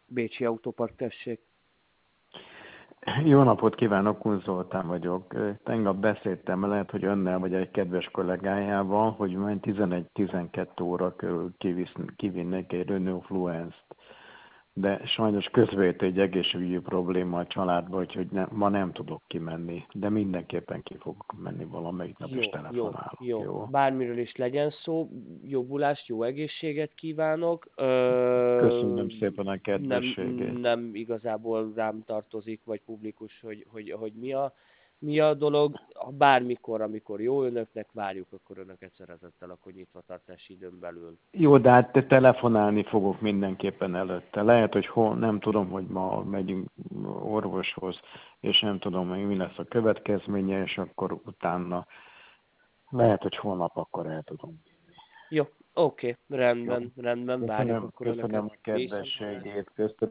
Bécsi Autópark, tessék. Jó napot kívánok, Kun Zoltán vagyok. Tegnap beszéltem, lehet, hogy önnel vagy egy kedves kollégájával, hogy majd 11-12 óra körül kivinnék egy Renault Fluence-t. De sajnos közvét egy egészségügyi probléma a családban, úgyhogy ma nem tudok kimenni. De mindenképpen ki fogok menni valamelyik nap, és telefonálok. Jó. Bármiről is legyen szó, jobbulást, jó egészséget kívánok. Köszönöm szépen a kedvességét. Nem igazából rám tartozik, vagy publikus, hogy mi a dolog. Bármikor, amikor jó önöknek, várjuk akkor önöket szeretettel, akkor nyitvatartási időn belül. Jó, de hát telefonálni fogok mindenképpen előtte. Lehet, hogy nem tudom, hogy ma megyünk orvoshoz, és nem tudom, hogy mi lesz a következménye, és akkor utána lehet, hogy holnap akkor el tudom. Jó, oké, rendben, várjuk akkor önöket. Köszönöm a kedvességét,